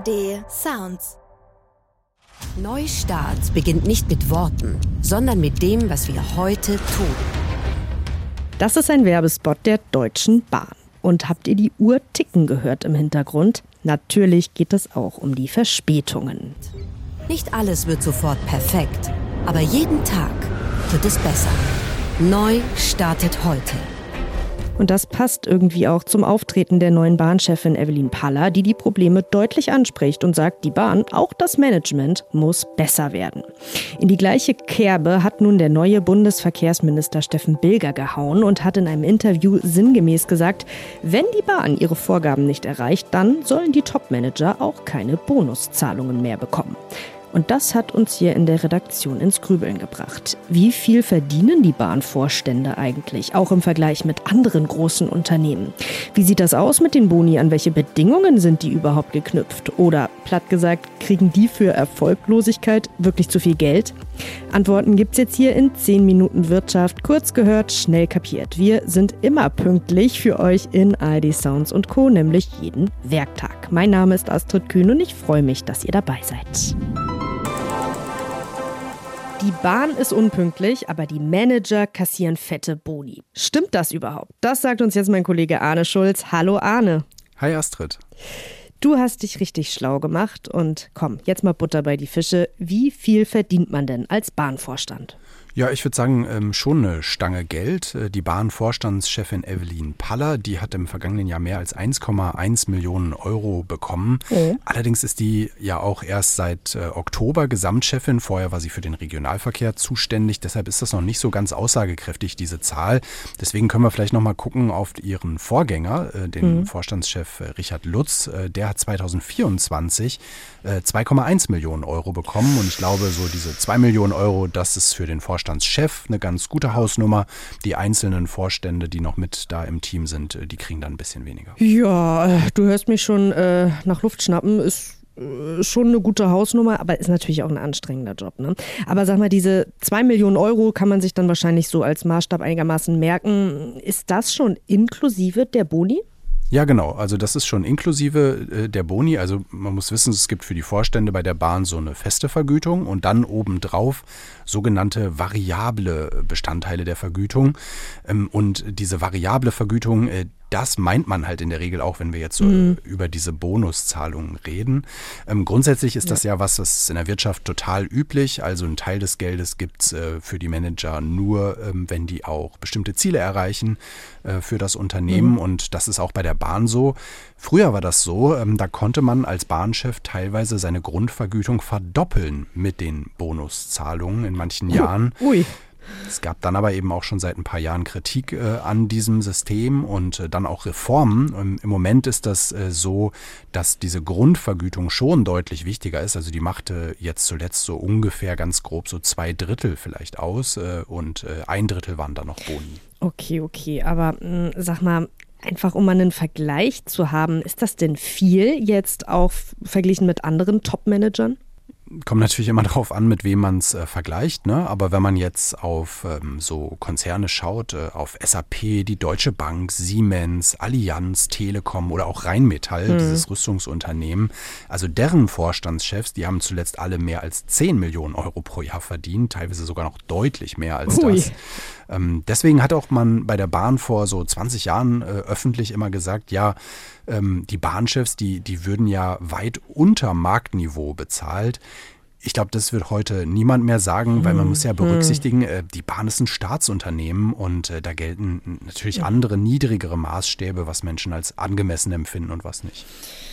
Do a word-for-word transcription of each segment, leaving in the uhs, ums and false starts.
A R D Sounds. Neustart beginnt nicht mit Worten, sondern mit dem, was wir heute tun. Das ist ein Werbespot der Deutschen Bahn. Und habt ihr die Uhr ticken gehört im Hintergrund? Natürlich geht es auch um die Verspätungen. Nicht alles wird sofort perfekt, aber jeden Tag wird es besser. Neu startet heute. Und das passt irgendwie auch zum Auftreten der neuen Bahnchefin Evelyn Paller, die die Probleme deutlich anspricht und sagt, die Bahn, auch das Management, muss besser werden. In die gleiche Kerbe hat nun der neue Bundesverkehrsminister Steffen Bilger gehauen und hat in einem Interview sinngemäß gesagt, wenn die Bahn ihre Vorgaben nicht erreicht, dann sollen die Topmanager auch keine Bonuszahlungen mehr bekommen. Und das hat uns hier in der Redaktion ins Grübeln gebracht. Wie viel verdienen die Bahnvorstände eigentlich, auch im Vergleich mit anderen großen Unternehmen? Wie sieht das aus mit den Boni? An welche Bedingungen sind die überhaupt geknüpft? Oder, platt gesagt, kriegen die für Erfolglosigkeit wirklich zu viel Geld? Antworten gibt's jetzt hier in zehn Minuten Wirtschaft. Kurz gehört, schnell kapiert. Wir sind immer pünktlich für euch in A R D Sounds und Co., nämlich jeden Werktag. Mein Name ist Astrid Kühn und ich freue mich, dass ihr dabei seid. Die Bahn ist unpünktlich, aber die Manager kassieren fette Boni. Stimmt das überhaupt? Das sagt uns jetzt mein Kollege Arne Schulz. Hallo Arne. Hi Astrid. Du hast dich richtig schlau gemacht und komm, jetzt mal Butter bei die Fische. Wie viel verdient man denn als Bahnvorstand? Ja, ich würde sagen, ähm, schon eine Stange Geld. Die Bahnvorstandschefin Evelyn Paller, die hat im vergangenen Jahr mehr als eins Komma eins Millionen Euro bekommen. Oh. Allerdings ist die ja auch erst seit äh, Oktober Gesamtchefin. Vorher war sie für den Regionalverkehr zuständig. Deshalb ist das noch nicht so ganz aussagekräftig, diese Zahl. Deswegen können wir vielleicht noch mal gucken auf ihren Vorgänger, äh, den mhm. Vorstandschef äh, Richard Lutz. Äh, der hat zweitausendvierundzwanzig äh, zwei Komma eins Millionen Euro bekommen. Und ich glaube, so diese zwei Millionen Euro, das ist für den Vorstandschef eine ganz gute Hausnummer. Die einzelnen Vorstände, die noch mit da im Team sind, die kriegen dann ein bisschen weniger. Ja, du hörst mich schon äh, nach Luft schnappen. Ist äh, schon eine gute Hausnummer, aber ist natürlich auch ein anstrengender Job, ne? Aber sag mal, diese zwei Millionen Euro kann man sich dann wahrscheinlich so als Maßstab einigermaßen merken. Ist das schon inklusive der Boni? Ja, genau. Also das ist schon inklusive äh, der Boni. Also man muss wissen, es gibt für die Vorstände bei der Bahn so eine feste Vergütung und dann obendrauf sogenannte variable Bestandteile der Vergütung. Ähm, und diese variable Vergütung, äh, das meint man halt in der Regel auch, wenn wir jetzt so mhm. über diese Bonuszahlungen reden. Ähm, grundsätzlich ist das ja. ja was, das ist in der Wirtschaft total üblich. Also ein Teil des Geldes gibt es äh, für die Manager nur, ähm, wenn die auch bestimmte Ziele erreichen äh, für das Unternehmen. Mhm. Und das ist auch bei der Bahn so. Früher war das so, ähm, da konnte man als Bahnchef teilweise seine Grundvergütung verdoppeln mit den Bonuszahlungen in manchen Jahren. Ui. Es gab dann aber eben auch schon seit ein paar Jahren Kritik äh, an diesem System und äh, dann auch Reformen. Ähm, Im Moment ist das äh, so, dass diese Grundvergütung schon deutlich wichtiger ist. Also die machte jetzt zuletzt so ungefähr ganz grob so zwei Drittel vielleicht aus äh, und äh, ein Drittel waren dann noch Boni. Okay, okay, aber mh, sag mal, einfach um mal einen Vergleich zu haben, ist das denn viel jetzt auch verglichen mit anderen Top-Managern? Kommt natürlich immer darauf an, mit wem man es äh, vergleicht, ne? Aber wenn man jetzt auf ähm, so Konzerne schaut, äh, auf S A P, die Deutsche Bank, Siemens, Allianz, Telekom oder auch Rheinmetall, mhm. dieses Rüstungsunternehmen, also deren Vorstandschefs, die haben zuletzt alle mehr als zehn Millionen Euro pro Jahr verdient, teilweise sogar noch deutlich mehr als Ui. das. Ähm, deswegen hat auch man bei der Bahn vor so zwanzig Jahren äh, öffentlich immer gesagt, ja, ähm, die Bahnchefs, die, die würden ja weit unter Marktniveau bezahlt. Ich glaube, das wird heute niemand mehr sagen, weil man muss ja berücksichtigen, äh, die Bahn ist ein Staatsunternehmen und äh, da gelten natürlich andere, niedrigere Maßstäbe, was Menschen als angemessen empfinden und was nicht.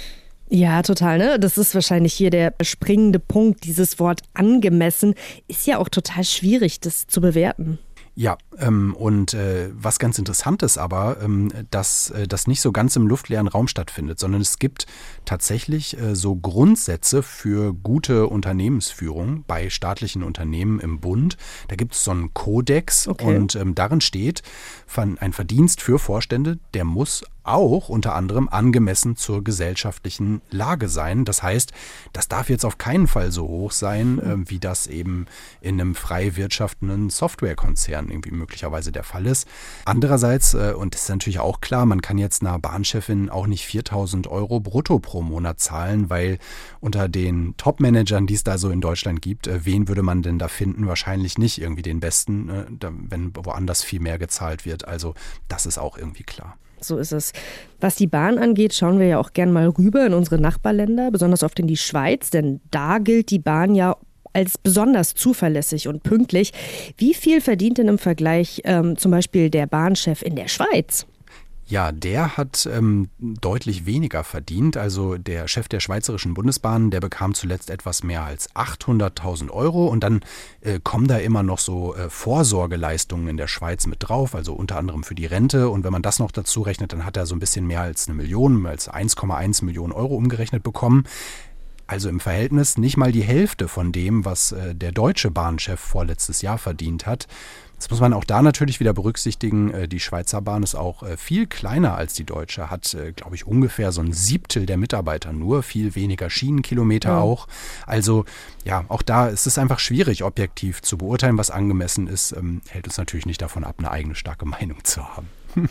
Ja, total, ne? Das ist wahrscheinlich hier der springende Punkt. Dieses Wort angemessen ist ja auch total schwierig, das zu bewerten. Ja, ähm, und äh, was ganz interessant ist aber, ähm, dass äh, das nicht so ganz im luftleeren Raum stattfindet, sondern es gibt tatsächlich äh, so Grundsätze für gute Unternehmensführung bei staatlichen Unternehmen im Bund. Da gibt es so einen Kodex okay. und ähm, darin steht, ein Verdienst für Vorstände, der muss auch unter anderem angemessen zur gesellschaftlichen Lage sein. Das heißt, das darf jetzt auf keinen Fall so hoch sein, äh, wie das eben in einem frei wirtschaftenden Softwarekonzern irgendwie möglicherweise der Fall ist. Andererseits, äh, und das ist natürlich auch klar, man kann jetzt einer Bahnchefin auch nicht viertausend Euro brutto pro Monat zahlen, weil unter den Top-Managern, die es da so in Deutschland gibt, äh, wen würde man denn da finden? Wahrscheinlich nicht irgendwie den Besten, äh, da, wenn woanders viel mehr gezahlt wird. Also das ist auch irgendwie klar. So ist es. Was die Bahn angeht, schauen wir ja auch gern mal rüber in unsere Nachbarländer, besonders oft in die Schweiz, denn da gilt die Bahn ja als besonders zuverlässig und pünktlich. Wie viel verdient denn im Vergleich ähm, zum Beispiel der Bahnchef in der Schweiz? Ja, der hat ähm, deutlich weniger verdient. Also der Chef der Schweizerischen Bundesbahn, der bekam zuletzt etwas mehr als achthunderttausend Euro. Und dann äh, kommen da immer noch so äh, Vorsorgeleistungen in der Schweiz mit drauf, also unter anderem für die Rente. Und wenn man das noch dazu rechnet, dann hat er so ein bisschen mehr als eine Million, als eins Komma eins Millionen Euro umgerechnet bekommen. Also im Verhältnis nicht mal die Hälfte von dem, was äh, der deutsche Bahnchef vorletztes Jahr verdient hat. Das muss man auch da natürlich wieder berücksichtigen. Die Schweizer Bahn ist auch viel kleiner als die deutsche, hat, glaube ich, ungefähr so ein Siebtel der Mitarbeiter nur, viel weniger Schienenkilometer ja. auch. Also ja, auch da ist es einfach schwierig, objektiv zu beurteilen, was angemessen ist. Ähm, hält uns natürlich nicht davon ab, eine eigene starke Meinung zu haben.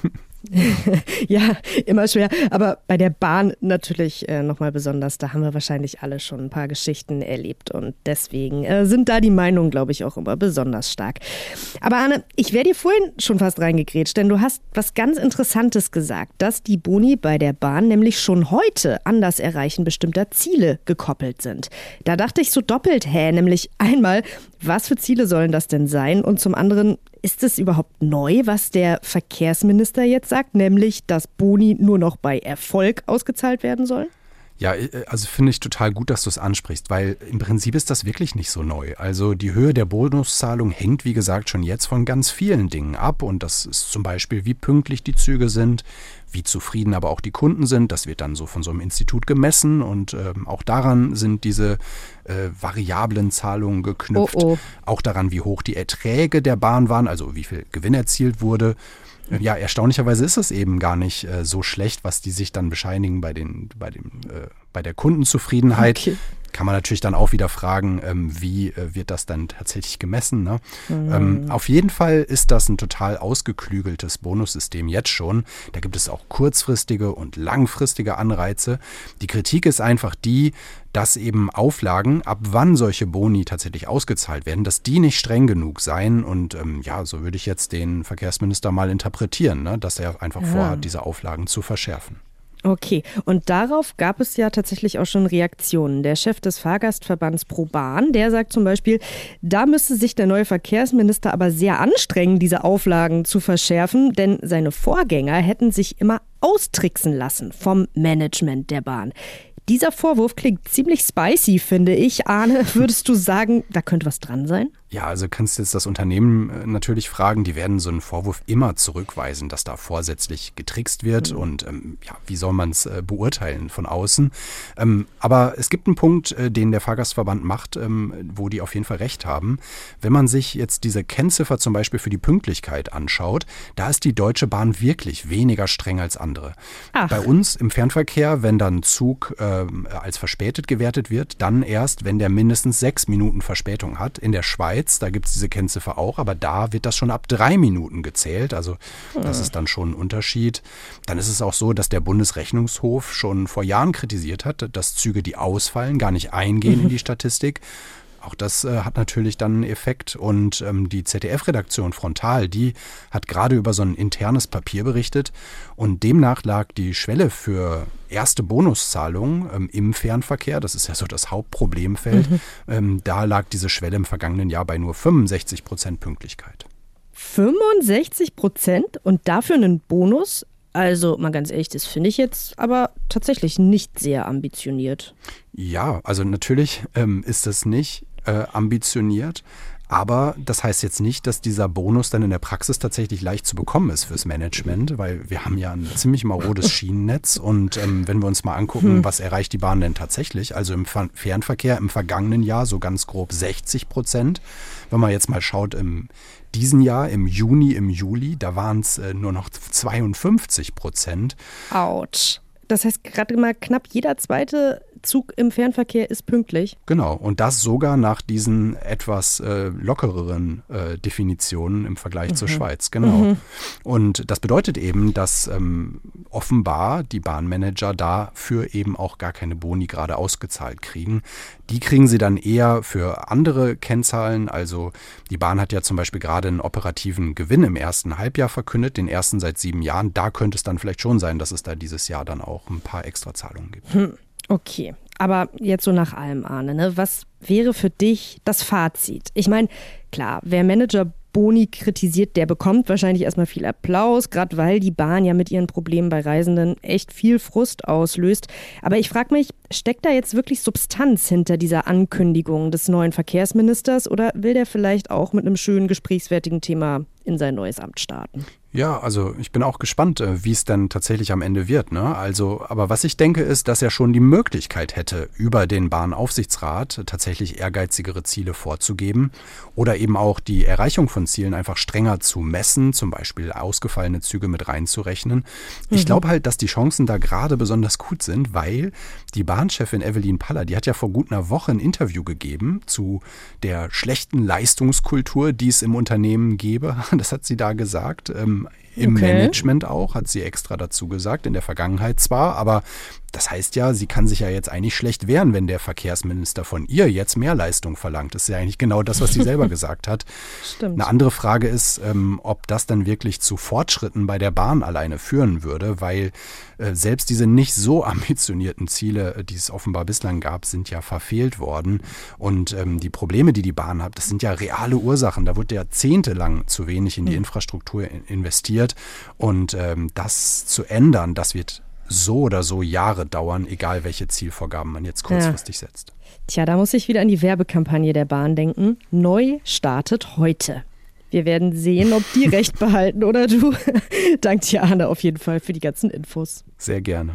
Ja, immer schwer. Aber bei der Bahn natürlich äh, nochmal besonders. Da haben wir wahrscheinlich alle schon ein paar Geschichten erlebt. Und deswegen äh, sind da die Meinungen, glaube ich, auch immer besonders stark. Aber Arne, ich wäre dir vorhin schon fast reingegrätscht, denn du hast was ganz Interessantes gesagt, dass die Boni bei der Bahn nämlich schon heute an das Erreichen bestimmter Ziele gekoppelt sind. Da dachte ich so doppelt, hä, nämlich einmal, was für Ziele sollen das denn sein? Und zum anderen, ist es überhaupt neu, was der Verkehrsminister jetzt sagt, nämlich, dass Boni nur noch bei Erfolg ausgezahlt werden sollen? Ja, also finde ich total gut, dass du es ansprichst, weil im Prinzip ist das wirklich nicht so neu. Also die Höhe der Bonuszahlung hängt, wie gesagt, schon jetzt von ganz vielen Dingen ab. Und das ist zum Beispiel, wie pünktlich die Züge sind, wie zufrieden aber auch die Kunden sind. Das wird dann so von so einem Institut gemessen und ähm, auch daran sind diese äh, variablen Zahlungen geknüpft. Oh, oh. Auch daran, wie hoch die Erträge der Bahn waren, also wie viel Gewinn erzielt wurde. Ja, erstaunlicherweise ist es eben gar nicht äh, so schlecht, was die sich dann bescheinigen bei, den, bei, dem, äh, bei der Kundenzufriedenheit. Okay. Kann man natürlich dann auch wieder fragen, ähm, wie äh, wird das dann tatsächlich gemessen, ne? Mhm. Ähm, auf jeden Fall ist das ein total ausgeklügeltes Bonussystem jetzt schon. Da gibt es auch kurzfristige und langfristige Anreize. Die Kritik ist einfach die, dass eben Auflagen, ab wann solche Boni tatsächlich ausgezahlt werden, dass die nicht streng genug seien. Und ähm, ja, so würde ich jetzt den Verkehrsminister mal interpretieren, ne? Dass er einfach ja. vorhat, diese Auflagen zu verschärfen. Okay, und darauf gab es ja tatsächlich auch schon Reaktionen. Der Chef des Fahrgastverbands ProBahn, der sagt zum Beispiel, da müsste sich der neue Verkehrsminister aber sehr anstrengen, diese Auflagen zu verschärfen, denn seine Vorgänger hätten sich immer austricksen lassen vom Management der Bahn. Dieser Vorwurf klingt ziemlich spicy, finde ich. Arne, würdest du sagen, da könnte was dran sein? Ja, also kannst du jetzt das Unternehmen natürlich fragen, die werden so einen Vorwurf immer zurückweisen, dass da vorsätzlich getrickst wird mhm. und ähm, ja, wie soll man es äh, beurteilen von außen? Ähm, aber es gibt einen Punkt, äh, den der Fahrgastverband macht, ähm, wo die auf jeden Fall recht haben. Wenn man sich jetzt diese Kennziffer zum Beispiel für die Pünktlichkeit anschaut, da ist die Deutsche Bahn wirklich weniger streng als andere. Ach. Bei uns im Fernverkehr, wenn dann ein Zug äh, als verspätet gewertet wird, dann erst, wenn der mindestens sechs Minuten Verspätung hat. In der Schweiz, da gibt es diese Kennziffer auch, aber da wird das schon ab drei Minuten gezählt. Also das ist dann schon ein Unterschied. Dann ist es auch so, dass der Bundesrechnungshof schon vor Jahren kritisiert hat, dass Züge, die ausfallen, gar nicht eingehen mhm. in die Statistik. Auch das äh, hat natürlich dann einen Effekt. Und ähm, die Z D F-Redaktion Frontal, die hat gerade über so ein internes Papier berichtet. Und demnach lag die Schwelle für erste Bonuszahlungen ähm, im Fernverkehr, das ist ja so das Hauptproblemfeld, mhm. ähm, da lag diese Schwelle im vergangenen Jahr bei nur fünfundsechzig Prozent Pünktlichkeit. fünfundsechzig Prozent und dafür einen Bonus? Also mal ganz ehrlich, das finde ich jetzt aber tatsächlich nicht sehr ambitioniert. Ja, also natürlich ähm, ist das nicht äh, ambitioniert. Aber das heißt jetzt nicht, dass dieser Bonus dann in der Praxis tatsächlich leicht zu bekommen ist fürs Management, weil wir haben ja ein ziemlich marodes Schienennetz und ähm, wenn wir uns mal angucken, hm. was erreicht die Bahn denn tatsächlich, also im Fernverkehr im vergangenen Jahr so ganz grob sechzig Prozent. Wenn man jetzt mal schaut, im diesen Jahr, im Juni, im Juli, da waren es äh, nur noch zweiundfünfzig Prozent. Autsch. Das heißt, gerade mal knapp jeder zweite Zug im Fernverkehr ist pünktlich. Genau, und das sogar nach diesen etwas äh, lockereren äh, Definitionen im Vergleich mhm. zur Schweiz. Genau. Mhm. Und das bedeutet eben, dass ähm, offenbar die Bahnmanager dafür eben auch gar keine Boni gerade ausgezahlt kriegen. Die kriegen sie dann eher für andere Kennzahlen. Also die Bahn hat ja zum Beispiel gerade einen operativen Gewinn im ersten Halbjahr verkündet, den ersten seit sieben Jahren. Da könnte es dann vielleicht schon sein, dass es da dieses Jahr dann auch ein paar Extrazahlungen gibt. Hm. Okay, aber jetzt so nach allem, Arne, ne? Was wäre für dich das Fazit? Ich meine, klar, wer Manager Boni kritisiert, der bekommt wahrscheinlich erstmal viel Applaus, gerade weil die Bahn ja mit ihren Problemen bei Reisenden echt viel Frust auslöst. Aber ich frage mich, steckt da jetzt wirklich Substanz hinter dieser Ankündigung des neuen Verkehrsministers oder will der vielleicht auch mit einem schönen gesprächswertigen Thema in sein neues Amt starten? Ja, also ich bin auch gespannt, wie es dann tatsächlich am Ende wird, ne? Also, aber was ich denke, ist, dass er schon die Möglichkeit hätte, über den Bahnaufsichtsrat tatsächlich ehrgeizigere Ziele vorzugeben oder eben auch die Erreichung von Zielen einfach strenger zu messen, zum Beispiel ausgefallene Züge mit reinzurechnen. Mhm. Ich glaube halt, dass die Chancen da gerade besonders gut sind, weil die Bahnchefin Evelyn Paller, die hat ja vor gut einer Woche ein Interview gegeben zu der schlechten Leistungskultur, die es im Unternehmen gäbe. Das hat sie da gesagt. Ähm, Im okay. Management auch, hat sie extra dazu gesagt, in der Vergangenheit zwar, aber das heißt ja, sie kann sich ja jetzt eigentlich schlecht wehren, wenn der Verkehrsminister von ihr jetzt mehr Leistung verlangt. Das ist ja eigentlich genau das, was sie selber gesagt hat. Stimmt. Eine andere Frage ist, ähm, ob das dann wirklich zu Fortschritten bei der Bahn alleine führen würde, weil äh, selbst diese nicht so ambitionierten Ziele, die es offenbar bislang gab, sind ja verfehlt worden. Und ähm, die Probleme, die die Bahn hat, das sind ja reale Ursachen. Da wurde jahrzehntelang zu wenig in die Infrastruktur investiert. Und ähm, das zu ändern, das wird so oder so Jahre dauern, egal welche Zielvorgaben man jetzt kurzfristig ja. setzt. Tja, da muss ich wieder an die Werbekampagne der Bahn denken. Neu startet heute. Wir werden sehen, ob die recht behalten oder du. Danke dir, Arne, auf jeden Fall für die ganzen Infos. Sehr gerne.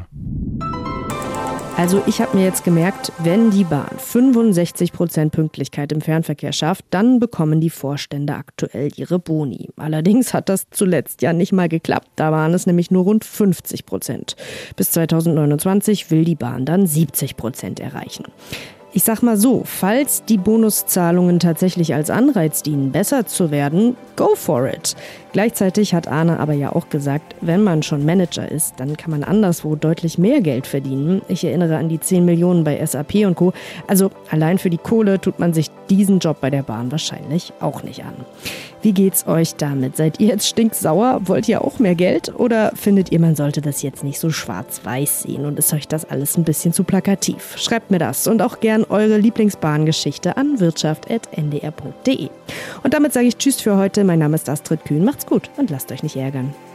Also ich habe mir jetzt gemerkt, wenn die Bahn fünfundsechzig Prozent Pünktlichkeit im Fernverkehr schafft, dann bekommen die Vorstände aktuell ihre Boni. Allerdings hat das zuletzt ja nicht mal geklappt. Da waren es nämlich nur rund fünfzig Prozent. Bis zweitausendneunundzwanzig will die Bahn dann siebzig Prozent erreichen. Ich sag mal so, falls die Bonuszahlungen tatsächlich als Anreiz dienen, besser zu werden, go for it. Gleichzeitig hat Arne aber ja auch gesagt, wenn man schon Manager ist, dann kann man anderswo deutlich mehr Geld verdienen. Ich erinnere an die zehn Millionen bei S A P und Co. Also allein für die Kohle tut man sich diesen Job bei der Bahn wahrscheinlich auch nicht an. Wie geht's euch damit? Seid ihr jetzt stinksauer? Wollt ihr auch mehr Geld? Oder findet ihr, man sollte das jetzt nicht so schwarz-weiß sehen und ist euch das alles ein bisschen zu plakativ? Schreibt mir das und auch gern eure Lieblingsbahngeschichte an wirtschaft punkt n d r punkt d e. Und damit sage ich Tschüss für heute. Mein Name ist Astrid Kühn. Macht's gut und lasst euch nicht ärgern.